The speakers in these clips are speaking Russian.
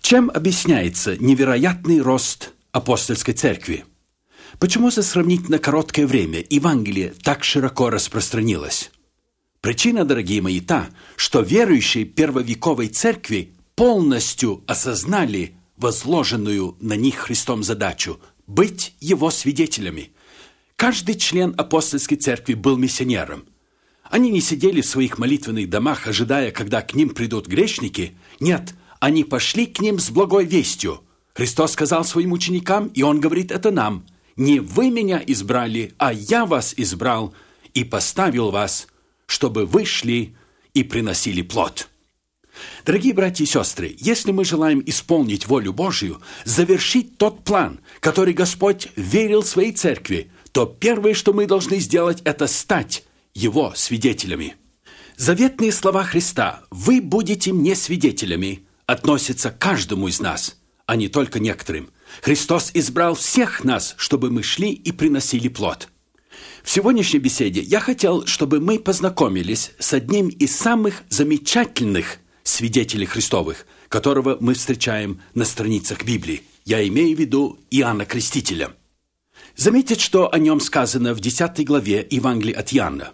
Чем объясняется невероятный рост апостольской церкви? Почему за сравнительно короткое время Евангелие так широко распространилось? Причина, дорогие мои, та, что верующие первовековой церкви полностью осознали возложенную на них Христом задачу – быть Его свидетелями. Каждый член апостольской церкви был миссионером. Они не сидели в своих молитвенных домах, ожидая, когда к ним придут грешники. Нет, они пошли к ним с благой вестью. Христос сказал своим ученикам, и Он говорит это нам: «Не вы меня избрали, а я вас избрал и поставил вас, чтобы вы шли и приносили плод». Дорогие братья и сестры, если мы желаем исполнить волю Божию, завершить тот план, который Господь верил своей церкви, то первое, что мы должны сделать, это стать Его свидетелями. Заветные слова Христа «Вы будете мне свидетелями» относятся к каждому из нас, а не только некоторым. Христос избрал всех нас, чтобы мы шли и приносили плод. В сегодняшней беседе я хотел, чтобы мы познакомились с одним из самых замечательных свидетелей Христовых, которого мы встречаем на страницах Библии. Я имею в виду Иоанна Крестителя. Заметьте, что о нем сказано в 10 главе Евангелия от Иоанна.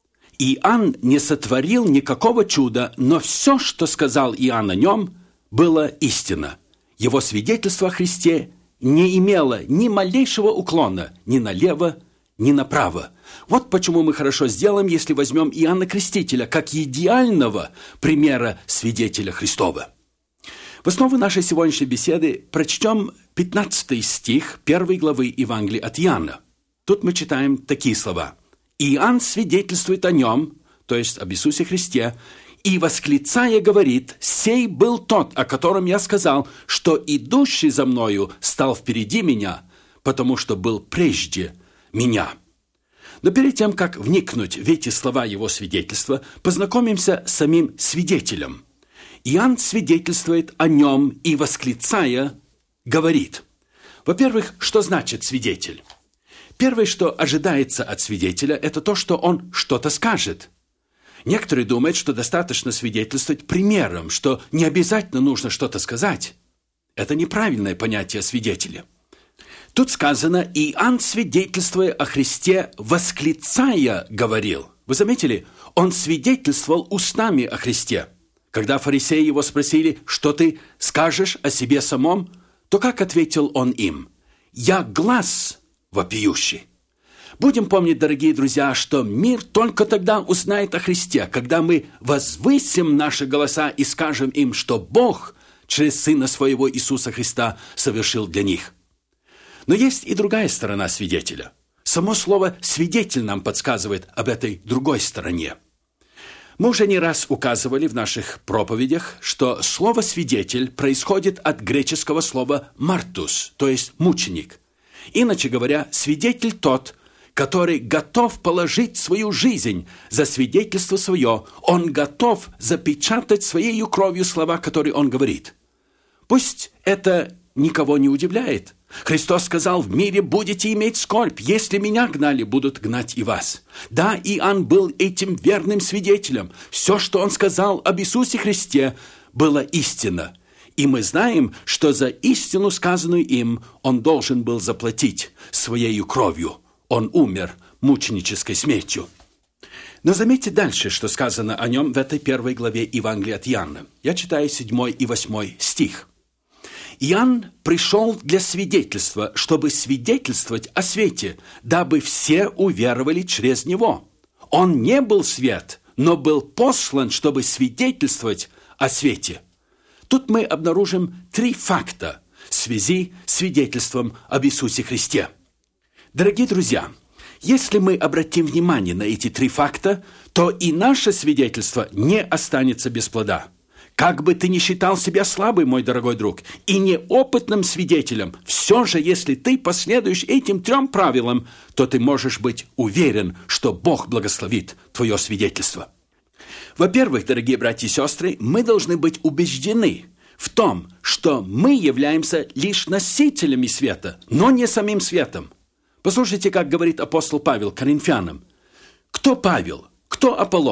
Иоанн не сотворил никакого чуда, но все, что сказал Иоанн о нем, было истина. Его свидетельство о Христе не имело ни малейшего уклона ни налево, ни направо. Вот почему мы хорошо сделаем, если возьмем Иоанна Крестителя как идеального примера свидетеля Христова. В основу нашей сегодняшней беседы прочтем 15 стих 1 главы Евангелия от Иоанна. Тут мы читаем такие слова. «Иоанн свидетельствует о нем», то есть об Иисусе Христе, «и, восклицая, говорит: сей был тот, о котором я сказал, что идущий за мною стал впереди меня, потому что был прежде меня». Но перед тем, как вникнуть в эти слова его свидетельства, познакомимся с самим свидетелем. Иоанн свидетельствует о нем и, восклицая, говорит. Во-первых, что значит свидетель? Первое, что ожидается от свидетеля, это то, что он что-то скажет. Некоторые думают, что достаточно свидетельствовать примером, что не обязательно нужно что-то сказать. Это неправильное понятие свидетеля. Тут сказано: Иоанн, свидетельствуя о Христе, восклицая, говорил. Вы заметили? Он свидетельствовал устами о Христе. Когда фарисеи его спросили: что ты скажешь о себе самом, то как ответил он им? «Я глас вопиющий». Будем помнить, дорогие друзья, что мир только тогда узнает о Христе, когда мы возвысим наши голоса и скажем им, что Бог через Сына Своего Иисуса Христа совершил для них. Но есть и другая сторона свидетеля. Само слово «свидетель» нам подсказывает об этой другой стороне. Мы уже не раз указывали в наших проповедях, что слово «свидетель» происходит от греческого слова «мартус», то есть «мученик». Иначе говоря, свидетель тот, который готов положить свою жизнь за свидетельство свое, он готов запечатать своей кровью слова, которые он говорит. Пусть это никого не удивляет. Христос сказал: «В мире будете иметь скорбь, если меня гнали, будут гнать и вас». Да, Иоанн был этим верным свидетелем. Все, что он сказал об Иисусе Христе, было истина. И мы знаем, что за истину, сказанную им, он должен был заплатить своей кровью. Он умер мученической смертью. Но заметьте дальше, что сказано о нем в этой 1 главе Евангелия от Иоанна. Я читаю 7 и 8 стих. «Иоанн пришел для свидетельства, чтобы свидетельствовать о свете, дабы все уверовали через него. Он не был свет, но был послан, чтобы свидетельствовать о свете». Тут мы обнаружим 3 факта в связи с свидетельством об Иисусе Христе. Дорогие друзья, если мы обратим внимание на эти 3 факта, то и наше свидетельство не останется без плода. Как бы ты ни считал себя слабым, мой дорогой друг, и неопытным свидетелем, все же, если ты последуешь этим 3 правилам, то ты можешь быть уверен, что Бог благословит твое свидетельство. Во-первых, дорогие братья и сестры, мы должны быть убеждены в том, что мы являемся лишь носителями света, но не самим светом. Послушайте, как говорит апостол Павел Коринфянам. «Кто Павел? Кто Аполлос?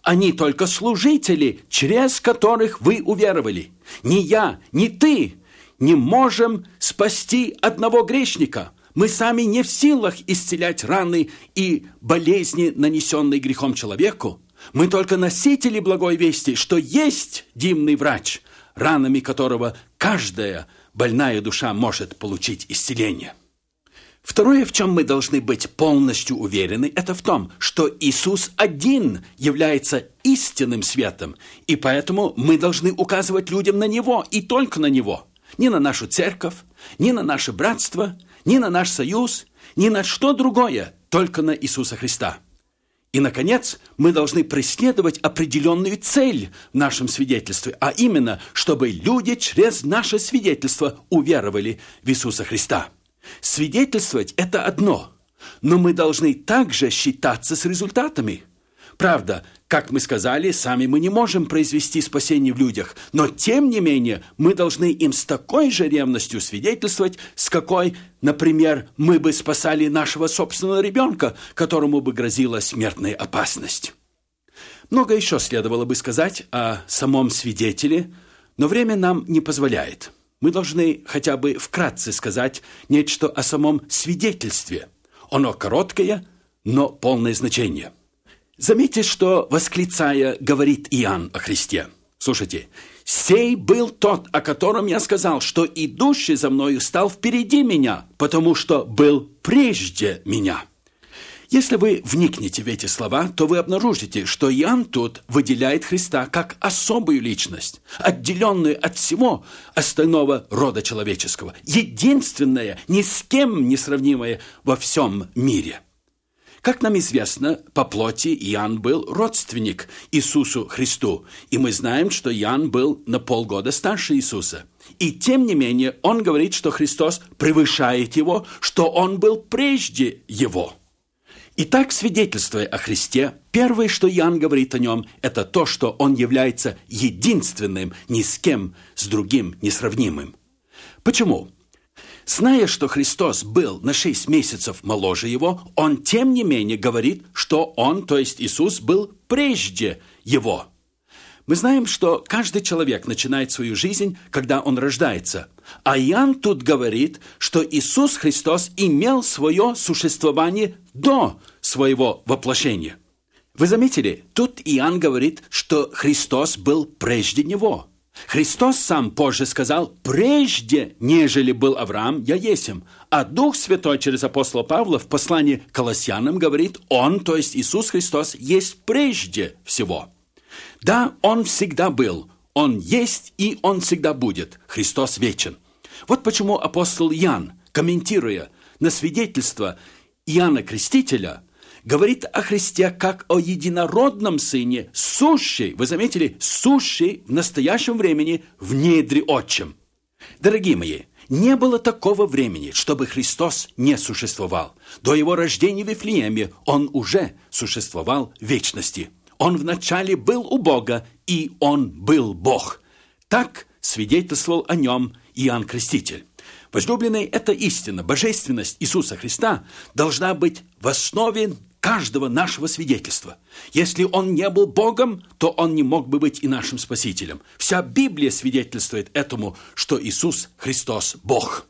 Они только служители, через которых вы уверовали. Ни я, ни ты не можем спасти одного грешника. Мы сами не в силах исцелять раны и болезни, нанесенные грехом человеку. Мы только носители благой вести, что есть дивный врач, ранами которого каждая больная душа может получить исцеление. Второе, в чем мы должны быть полностью уверены, это в том, что Иисус один является истинным светом, и поэтому мы должны указывать людям на Него и только на Него. Ни на нашу церковь, ни на наше братство, ни на наш союз, ни на что другое, только на Иисуса Христа. И, наконец, мы должны преследовать определенную цель в нашем свидетельстве, а именно, чтобы люди через наше свидетельство уверовали в Иисуса Христа. Свидетельствовать – это одно, но мы должны также считаться с результатами. Правда, как мы сказали, сами мы не можем произвести спасение в людях, но тем не менее мы должны им с такой же ревностью свидетельствовать, с какой, например, мы бы спасали нашего собственного ребенка, которому бы грозила смертная опасность. Много еще следовало бы сказать о самом свидетеле, но время нам не позволяет. Мы должны хотя бы вкратце сказать нечто о самом свидетельстве. Оно короткое, но полное значение. Заметьте, что, восклицая, говорит Иоанн о Христе. Слушайте. «Сей был тот, о котором я сказал, что идущий за мною стал впереди меня, потому что был прежде меня». Если вы вникнете в эти слова, то вы обнаружите, что Иоанн тут выделяет Христа как особую личность, отделенную от всего остального рода человеческого, единственное, ни с кем не сравнимое во всем мире. Как нам известно, по плоти Иоанн был родственник Иисусу Христу, и мы знаем, что Иоанн был на полгода старше Иисуса. И тем не менее он говорит, что Христос превышает его, что он был прежде его. Итак, свидетельствуя о Христе, первое, что Иоанн говорит о нем, это то, что он является единственным, ни с кем с другим несравнимым. Почему? Зная, что Христос был на 6 месяцев моложе его, он тем не менее говорит, что он, то есть Иисус, был прежде его. Мы знаем, что каждый человек начинает свою жизнь, когда он рождается. А Иоанн тут говорит, что Иисус Христос имел свое существование до своего воплощения. Вы заметили, тут Иоанн говорит, что Христос был прежде него. Христос сам позже сказал: «Прежде, нежели был Авраам, я есмь». А Дух Святой через апостола Павла в послании к Колоссянам говорит: Он, то есть Иисус Христос, есть прежде всего. Да, Он всегда был, Он есть и Он всегда будет. Христос вечен. Вот почему апостол Иоанн, комментируя на свидетельство Иоанна Крестителя, говорит о Христе как о единородном Сыне, сущий, вы заметили, сущий в настоящем времени в недре Отчем. Дорогие мои, не было такого времени, чтобы Христос не существовал. До Его рождения в Вифлееме Он уже существовал в вечности. Он вначале был у Бога, и Он был Бог. Так свидетельствовал о Нем Иоанн Креститель. Возлюбленные, это истина. Божественность Иисуса Христа должна быть в основе каждого нашего свидетельства. Если Он не был Богом, то Он не мог бы быть и нашим Спасителем. Вся Библия свидетельствует этому, что Иисус Христос – Бог.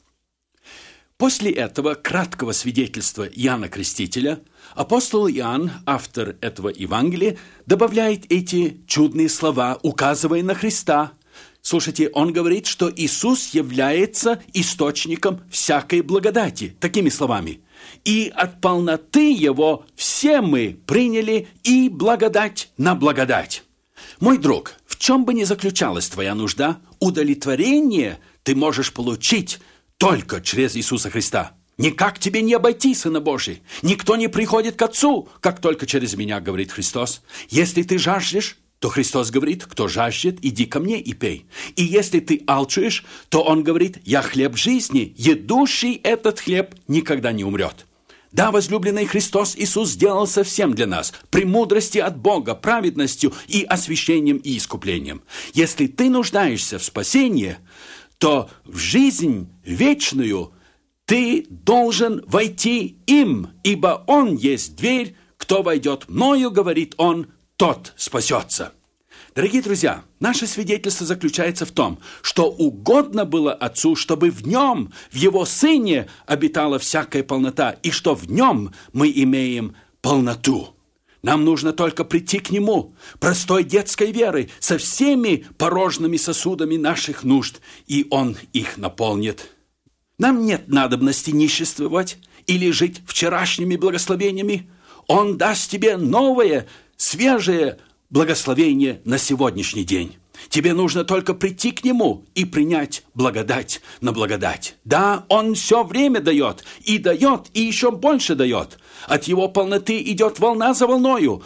После этого краткого свидетельства Иоанна Крестителя апостол Иоанн, автор этого Евангелия, добавляет эти чудные слова, указывая на Христа. Слушайте, он говорит, что Иисус является источником всякой благодати. Такими словами: «И от полноты Его все мы приняли и благодать на благодать». Мой друг, в чем бы ни заключалась твоя нужда, удовлетворение ты можешь получить только через Иисуса Христа. Никак тебе не обойти, Сына Божий. Никто не приходит к Отцу, как только через меня, говорит Христос. Если ты жаждешь, то Христос говорит: кто жаждет, иди ко мне и пей. И если ты алчаешь, то Он говорит: я хлеб жизни, едущий этот хлеб никогда не умрет. Да, возлюбленный, Христос Иисус сделал совсем для нас, премудрости от Бога, праведностью и освящением и искуплением. Если ты нуждаешься в спасении, то в жизнь вечную ты должен войти им, ибо Он есть дверь, кто войдет мною, говорит Он, тот спасется. Дорогие друзья, наше свидетельство заключается в том, что угодно было Отцу, чтобы в Нем, в Его Сыне, обитала всякая полнота, и что в Нем мы имеем полноту. Нам нужно только прийти к Нему, простой детской верой, со всеми порожными сосудами наших нужд, и Он их наполнит. Нам нет надобности ниществовать или жить вчерашними благословениями. Он даст тебе новое, свежее благословение на сегодняшний день. Тебе нужно только прийти к Нему и принять благодать на благодать. Да, Он все время дает, и еще больше дает. От Его полноты идет волна за волною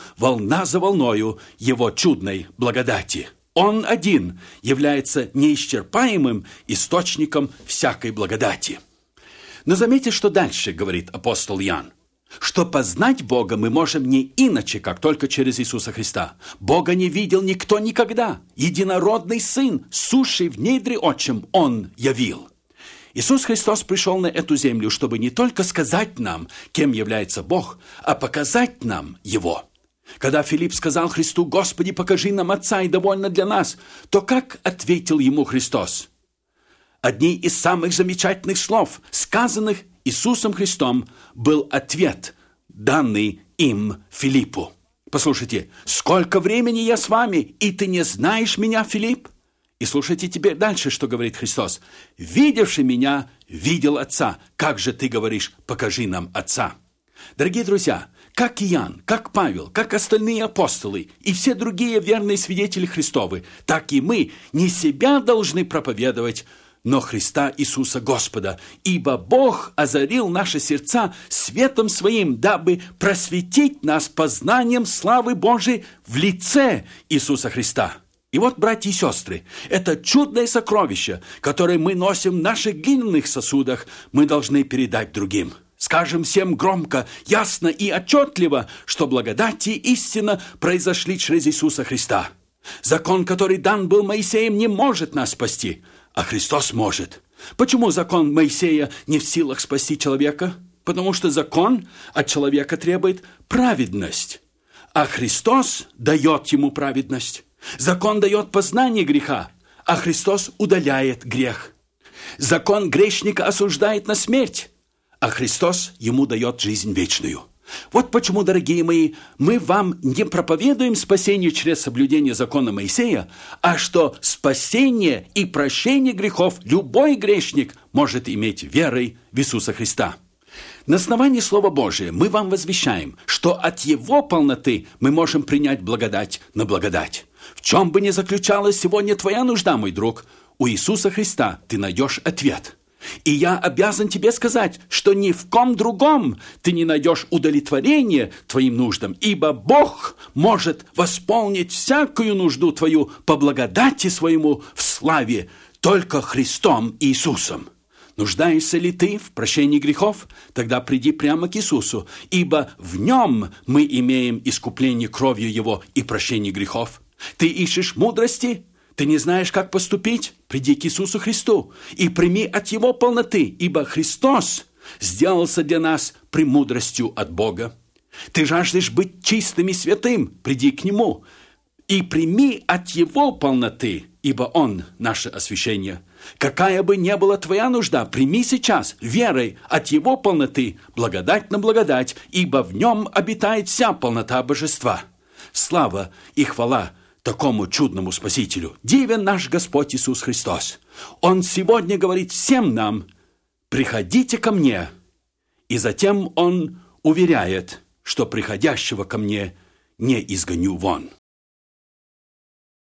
Его чудной благодати. Он один является неисчерпаемым источником всякой благодати. Но заметьте, что дальше говорит апостол Иоанн. Что познать Бога мы можем не иначе, как только через Иисуса Христа. Бога не видел никто никогда. Единородный Сын, сущий в недре Отчим, Он явил. Иисус Христос пришел на эту землю, чтобы не только сказать нам, кем является Бог, а показать нам Его. Когда Филипп сказал Христу: «Господи, покажи нам Отца, и довольно для нас», то как ответил ему Христос? Одни из самых замечательных слов, сказанных Иисусом Христом, был ответ, данный им Филиппу. Послушайте: «Сколько времени я с вами, и ты не знаешь меня, Филипп?» И слушайте теперь дальше, что говорит Христос. «Видевший меня, видел Отца. Как же ты говоришь: покажи нам Отца?» Дорогие друзья, как Иоанн, как Павел, как остальные апостолы и все другие верные свидетели Христовы, так и мы не себя должны проповедовать, но Христа Иисуса Господа, ибо Бог озарил наши сердца светом Своим, дабы просветить нас познанием славы Божией в лице Иисуса Христа. И вот, братья и сестры, это чудное сокровище, которое мы носим в наших глиняных сосудах, мы должны передать другим. Скажем всем громко, ясно и отчетливо, что благодать и истина произошли через Иисуса Христа. Закон, который дан был Моисеем, не может нас спасти, а Христос может. Почему закон Моисея не в силах спасти человека? Потому что закон от человека требует праведность, а Христос дает ему праведность. Закон дает познание греха, а Христос удаляет грех. Закон грешника осуждает на смерть, а Христос ему дает жизнь вечную. Вот почему, дорогие мои, мы вам не проповедуем спасение через соблюдение закона Моисея, а что спасение и прощение грехов любой грешник может иметь верой в Иисуса Христа. На основании Слова Божия мы вам возвещаем, что от Его полноты мы можем принять благодать на благодать. В чем бы ни заключалась сегодня твоя нужда, мой друг, у Иисуса Христа ты найдешь ответ. И я обязан тебе сказать, что ни в ком другом ты не найдешь удовлетворения твоим нуждам, ибо Бог может восполнить всякую нужду твою по благодати своему в славе только Христом Иисусом. Нуждаешься ли ты в прощении грехов? Тогда приди прямо к Иисусу, ибо в Нем мы имеем искупление кровью Его и прощение грехов. Ты ищешь мудрости? Ты не знаешь, как поступить? Приди к Иисусу Христу и прими от Его полноты, ибо Христос сделался для нас премудростью от Бога. Ты жаждешь быть чистым и святым? Приди к Нему и прими от Его полноты, ибо Он – наше освящение. Какая бы ни была твоя нужда, прими сейчас верой от Его полноты благодать на благодать, ибо в Нем обитает вся полнота Божества. Слава и хвала такому чудному Спасителю. Дивен наш Господь Иисус Христос. Он сегодня говорит всем нам: приходите ко мне. И затем Он уверяет, что приходящего ко мне не изгоню вон.